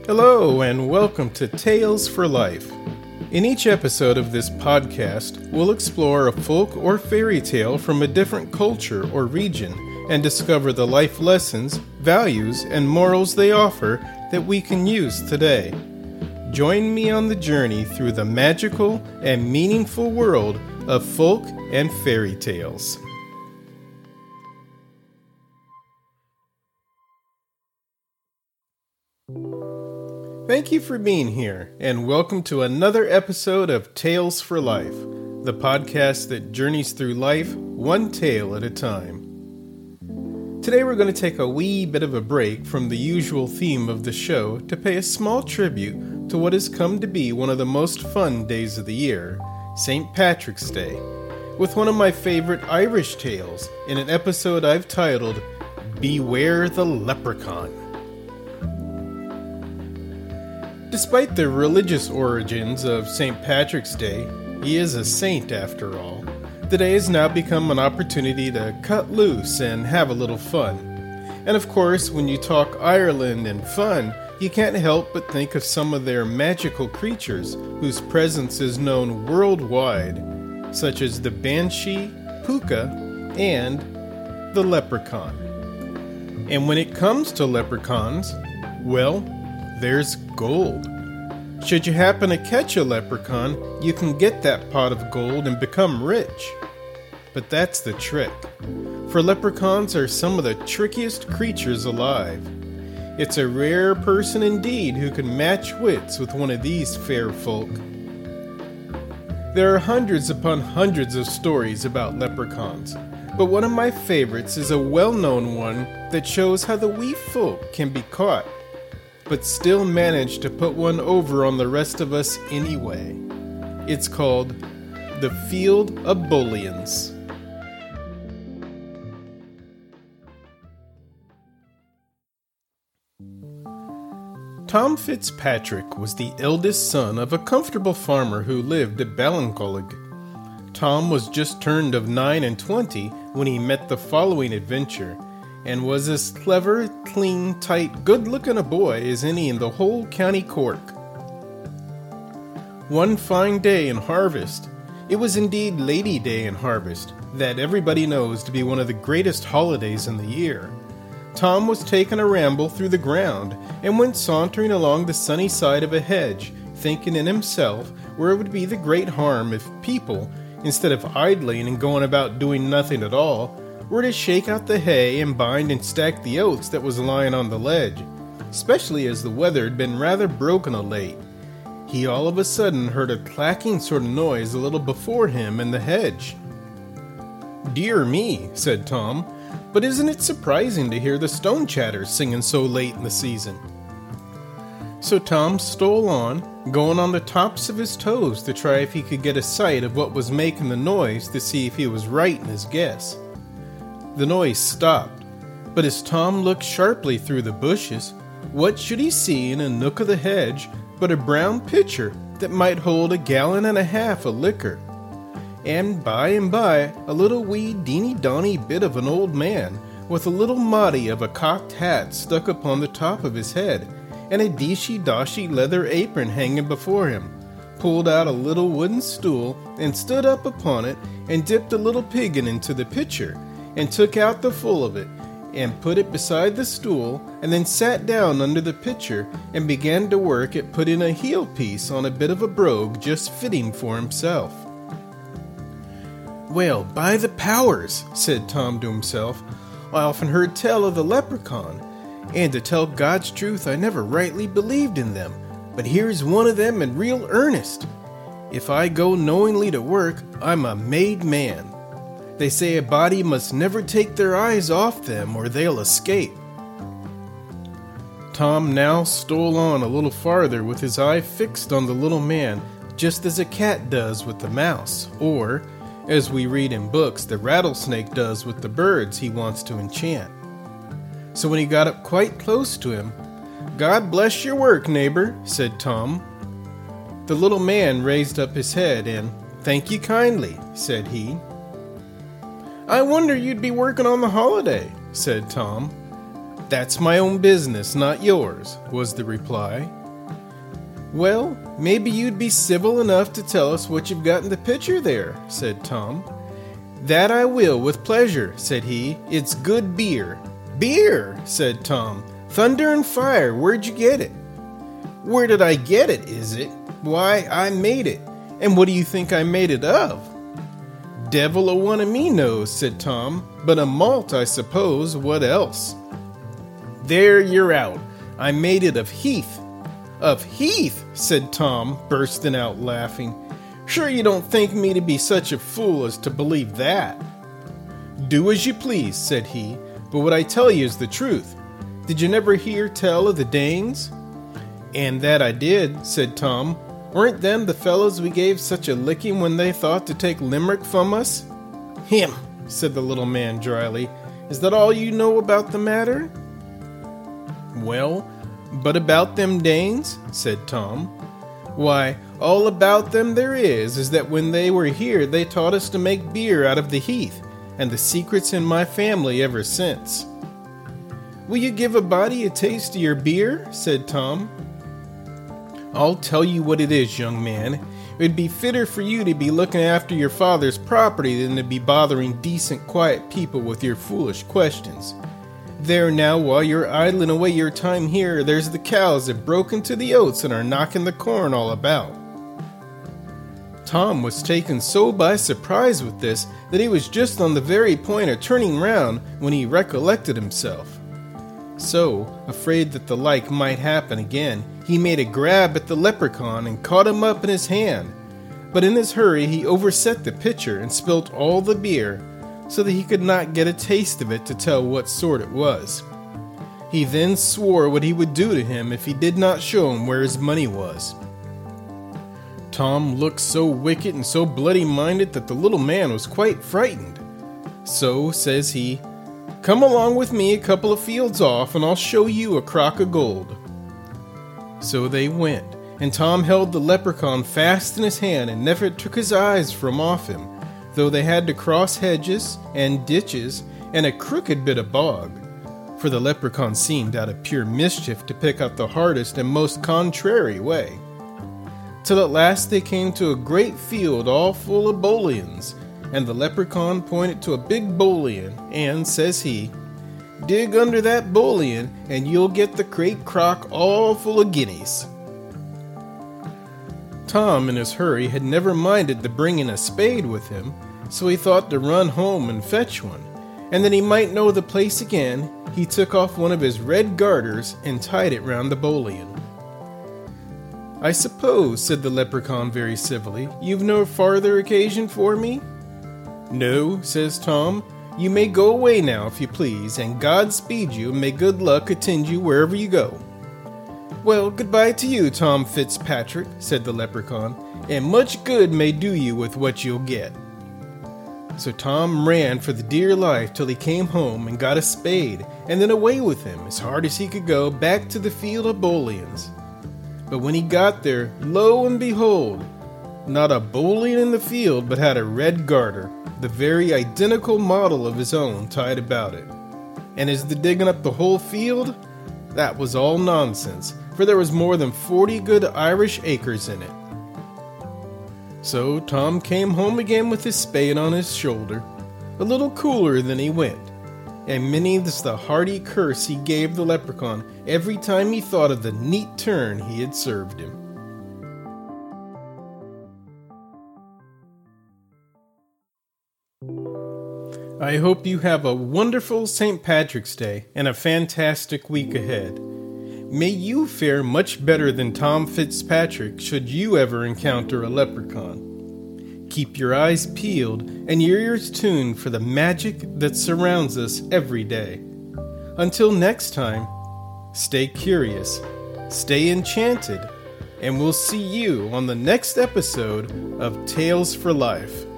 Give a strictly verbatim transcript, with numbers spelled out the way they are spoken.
Hello, and welcome to Tales for Life. In each episode of this podcast, we'll explore a folk or fairy tale from a different culture or region and discover the life lessons, values, and morals they offer that we can use today. Join me on the journey through the magical and meaningful world of folk and fairy tales. Thank you for being here, and welcome to another episode of Tales for Life, the podcast that journeys through life one tale at a time. Today we're going to take a wee bit of a break from the usual theme of the show to pay a small tribute to what has come to be one of the most fun days of the year, Saint Patrick's Day, with one of my favorite Irish tales in an episode I've titled, Beware the Leprechaun. Despite the religious origins of Saint Patrick's Day, he is a saint after all. The day has now become an opportunity to cut loose and have a little fun. And of course, when you talk Ireland and fun, you can't help but think of some of their magical creatures whose presence is known worldwide, such as the Banshee, Puka, and the Leprechaun. And when it comes to leprechauns, well, there's gold. Should you happen to catch a leprechaun, you can get that pot of gold and become rich. But that's the trick. For leprechauns are some of the trickiest creatures alive. It's a rare person indeed who can match wits with one of these fair folk. There are hundreds upon hundreds of stories about leprechauns, but one of my favorites is a well-known one that shows how the wee folk can be caught, but still manage to put one over on the rest of us anyway. It's called The Field of Boliauns. Tom Fitzpatrick was the eldest son of a comfortable farmer who lived at Ballincollig. Tom was just turned of nine and twenty when he met the following adventure, and was as clever, clean, tight, good-looking a boy as any in the whole county Cork. One fine day in harvest, it was indeed Lady Day in harvest, that everybody knows to be one of the greatest holidays in the year, Tom was taking a ramble through the ground, and went sauntering along the sunny side of a hedge, thinking in himself where it would be the great harm if people, instead of idling and going about doing nothing at all, were to shake out the hay and bind and stack the oats that was lying on the ledge, especially as the weather had been rather broken of late. He all of a sudden heard a clacking sort of noise a little before him in the hedge. "Dear me," said Tom, "but isn't it surprising to hear the stone chatters singing so late in the season?" So Tom stole on, going on the tops of his toes to try if he could get a sight of what was making the noise to see if he was right in his guess. The noise stopped, but as Tom looked sharply through the bushes, what should he see in a nook of the hedge but a brown pitcher that might hold a gallon and a half of liquor? And by and by, a little wee deeny-donny bit of an old man, with a little moddy of a cocked hat stuck upon the top of his head, and a deeshy-doshy leather apron hanging before him, pulled out a little wooden stool, and stood up upon it, and dipped a little piggin into the pitcher, and took out the full of it, and put it beside the stool, and then sat down under the pitcher, and began to work at putting a heel piece on a bit of a brogue just fitting for himself. "Well, by the powers," said Tom to himself, "I often heard tell of the leprechaun, and to tell God's truth I never rightly believed in them, but here's one of them in real earnest. If I go knowingly to work, I'm a made man. They say a body must never take their eyes off them or they'll escape." Tom now stole on a little farther with his eye fixed on the little man, just as a cat does with the mouse, or, as we read in books, the rattlesnake does with the birds he wants to enchant. So when he got up quite close to him, "God bless your work, neighbor," said Tom. The little man raised up his head and, "Thank you kindly," said he. "I wonder you'd be working on the holiday," said Tom. "That's my own business, not yours," was the reply. "Well, maybe you'd be civil enough to tell us what you've got in the pitcher there," said Tom. "That I will, with pleasure," said he. "It's good beer." "Beer," said Tom. "Thunder and fire, where'd you get it?" "Where did I get it, is it? Why, I made it. And what do you think I made it of?" "Devil a one of me knows," said Tom. "But a malt, I suppose. What else?" "There you're out. I made it of heath." "Of heath?" said Tom, bursting out laughing. "Sure you don't think me to be such a fool as to believe that?" "Do as you please," said he, "but what I tell you is the truth. Did you never hear tell of the Danes?" "And that I did," said Tom. "Weren't them the fellows we gave such a licking when they thought to take Limerick from us?" "Him," said the little man dryly. "Is that all you know about the matter?" "Well, but about them Danes?" said Tom. "Why, all about them there is, is that when they were here they taught us to make beer out of the heath, and the secret's in my family ever since." "Will you give a body a taste of your beer?" said Tom. "I'll tell you what it is, young man. It'd be fitter for you to be looking after your father's property than to be bothering decent, quiet people with your foolish questions. There now, while you're idling away your time here, there's the cows that broke into the oats and are knocking the corn all about." Tom was taken so by surprise with this that he was just on the very point of turning round when he recollected himself. So, afraid that the like might happen again, he made a grab at the leprechaun and caught him up in his hand. But in his hurry he overset the pitcher and spilt all the beer, so that he could not get a taste of it to tell what sort it was. He then swore what he would do to him if he did not show him where his money was. Tom looked so wicked and so bloody-minded that the little man was quite frightened. So, says he, "Come along with me a couple of fields off, and I'll show you a crock of gold." So they went, and Tom held the leprechaun fast in his hand and never took his eyes from off him, though they had to cross hedges and ditches and a crooked bit of bog, for the leprechaun seemed out of pure mischief to pick out the hardest and most contrary way, till at last they came to a great field all full of boliauns, and the leprechaun pointed to a big boliaun, and, says he, "Dig under that boliaun, and you'll get the great crock all full of guineas." Tom, in his hurry, had never minded the bringing a spade with him, so he thought to run home and fetch one, and that he might know the place again, he took off one of his red garters and tied it round the boliaun. "I suppose," said the leprechaun very civilly, "you've no farther occasion for me?" "No," says Tom. "You may go away now, if you please, and God speed you, and may good luck attend you wherever you go." "Well, goodbye to you, Tom Fitzpatrick," said the leprechaun, "and much good may do you with what you'll get." So Tom ran for the dear life till he came home and got a spade, and then away with him, as hard as he could go, back to the field of boliauns. But when he got there, lo and behold, not a boliaun in the field but had a red garter, the very identical model of his own, tied about it. And as to digging up the whole field, that was all nonsense, for there was more than forty good Irish acres in it. So Tom came home again with his spade on his shoulder, a little cooler than he went, and many's the hearty curse he gave the leprechaun every time he thought of the neat turn he had served him. I hope you have a wonderful Saint Patrick's Day and a fantastic week ahead. May you fare much better than Tom Fitzpatrick should you ever encounter a leprechaun. Keep your eyes peeled and your ears tuned for the magic that surrounds us every day. Until next time, stay curious, stay enchanted, and we'll see you on the next episode of Tales for Life.